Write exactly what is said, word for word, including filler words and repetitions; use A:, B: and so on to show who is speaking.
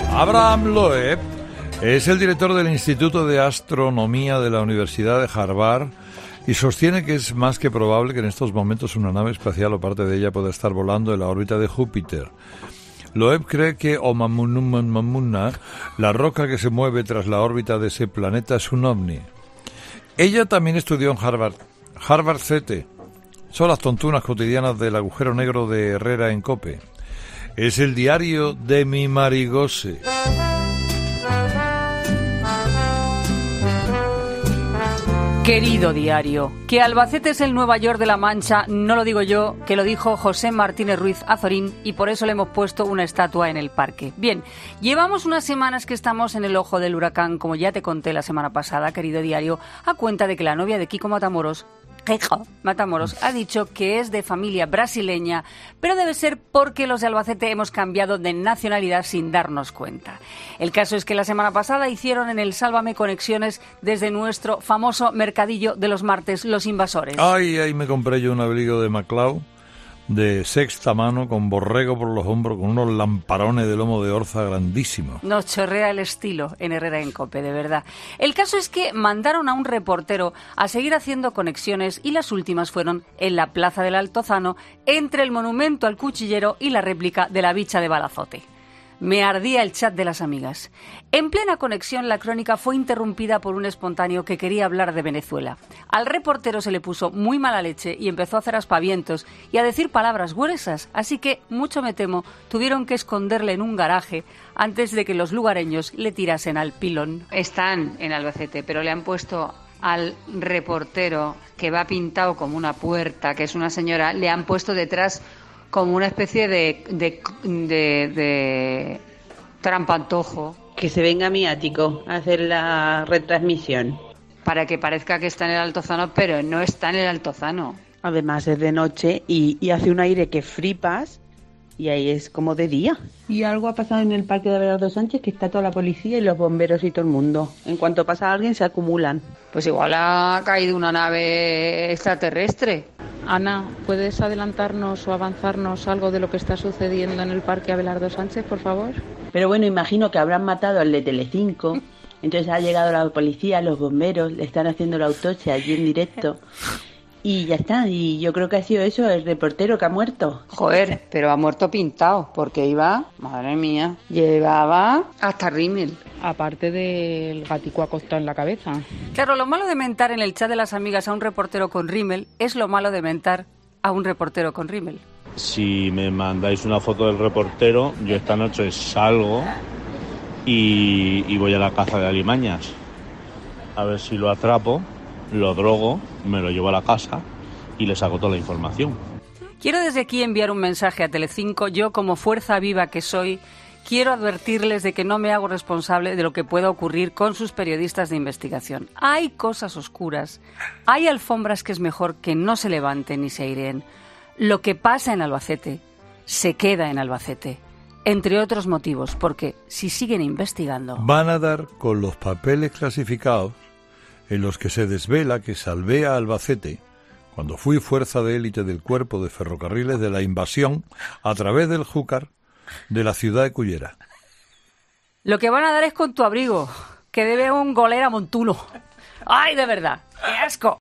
A: Abraham Loeb es el director del Instituto de Astronomía de la Universidad de Harvard y sostiene que es más que probable que en estos momentos una nave espacial o parte de ella pueda estar volando en la órbita de Júpiter. Loeb cree que Oumuamua, la roca que se mueve tras la órbita de ese planeta, es un ovni. Ella también estudió en Harvard. Harvard C T. Son las tontunas cotidianas del agujero negro de Herrera en COPE. Es el diario de mi Marigose.
B: Querido diario, que Albacete es el Nueva York de la Mancha, no lo digo yo, que lo dijo José Martínez Ruiz Azorín y por eso le hemos puesto una estatua en el parque. Bien, llevamos unas semanas que estamos en el ojo del huracán, como ya te conté la semana pasada, querido diario, a cuenta de que la novia de Kiko Matamoros, Kiko Matamoros, ha dicho que es de familia brasileña, pero debe ser porque los de Albacete hemos cambiado de nacionalidad sin darnos cuenta. El caso es que la semana pasada hicieron en el Sálvame conexiones desde nuestro famoso mercadillo de los martes, Los Invasores.
A: Ay, ahí me compré yo un abrigo de MacLeod de sexta mano con borrego por los hombros, con unos lamparones de lomo de orza grandísimos.
B: Nos chorrea el estilo en Herrera en COPE, de verdad. El caso es que mandaron a un reportero a seguir haciendo conexiones y las últimas fueron en la Plaza del Altozano, entre el monumento al cuchillero y la réplica de la bicha de Balazote. Me ardía el chat de las amigas. En plena conexión, la crónica fue interrumpida por un espontáneo que quería hablar de Venezuela. Al reportero se le puso muy mala leche y empezó a hacer aspavientos y a decir palabras gruesas, así que, mucho me temo, tuvieron que esconderle en un garaje antes de que los lugareños le tirasen al pilón. Están en Albacete, pero le han puesto al reportero, que va pintado como una puerta, que es una señora, le han puesto detrás como una especie de, de, de, de trampantojo.
C: Que se venga a mi ático a hacer la retransmisión.
B: Para que parezca que está en el Altozano, pero no está en el Altozano.
C: Además es de noche y, y hace un aire que flipas y ahí es como de día. Y algo ha pasado en el Parque de Abelardo Sánchez, que está toda la policía y los bomberos y todo el mundo. En cuanto pasa alguien se acumulan.
B: Pues igual ha caído una nave extraterrestre.
D: Ana, ¿puedes adelantarnos o avanzarnos algo de lo que está sucediendo en el Parque Abelardo Sánchez, por favor?
C: Pero bueno, imagino que habrán matado al de Telecinco, entonces ha llegado la policía, los bomberos, le están haciendo la autopsia allí en directo y ya está, y yo creo que ha sido eso, el reportero que ha muerto.
B: Joder, pero ha muerto pintado, porque iba, madre mía, llevaba hasta rímel.
D: Aparte del gatico acostado en la cabeza.
B: Claro, lo malo de mentar en el chat de las amigas a un reportero con rímel es lo malo de mentar a un reportero con rímel.
E: Si me mandáis una foto del reportero, yo esta noche salgo y, y voy a la caza de alimañas. A ver si lo atrapo, lo drogo, me lo llevo a la casa y le saco toda la información.
B: Quiero desde aquí enviar un mensaje a Telecinco. Yo, como fuerza viva que soy, quiero advertirles de que no me hago responsable de lo que pueda ocurrir con sus periodistas de investigación. Hay cosas oscuras, hay alfombras que es mejor que no se levanten ni se aireen. Lo que pasa en Albacete se queda en Albacete, entre otros motivos, porque si siguen investigando...
A: Van a dar con los papeles clasificados en los que se desvela que salvé a Albacete cuando fui fuerza de élite del cuerpo de ferrocarriles de la invasión a través del Júcar de la ciudad de Cullera.
B: Lo que van a dar es con tu abrigo, que debe un golera montuno. ¡Ay, de verdad! ¡Qué asco!